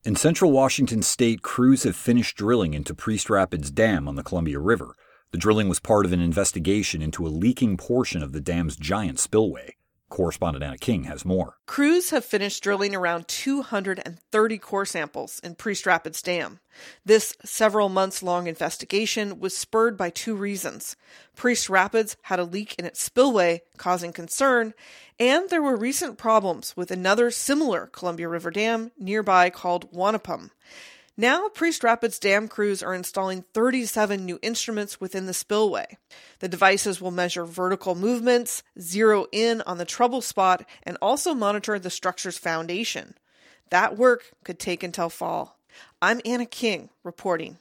In central Washington state, crews have finished drilling into Priest Rapids Dam on the Columbia River. The drilling was part of an investigation into a leaking portion of the dam's giant spillway. Correspondent Anna King has more. Crews have finished drilling around 230 core samples in Priest Rapids Dam. This several months-long investigation was spurred by two reasons. Priest Rapids had a leak in its spillway, causing concern, and there were recent problems with another similar Columbia River dam nearby called Wanapum. Now, Priest Rapids Dam crews are installing 37 new instruments within the spillway. The devices will measure vertical movements, zero in on the trouble spot, and also monitor the structure's foundation. That work could take until fall. I'm Anna King, reporting.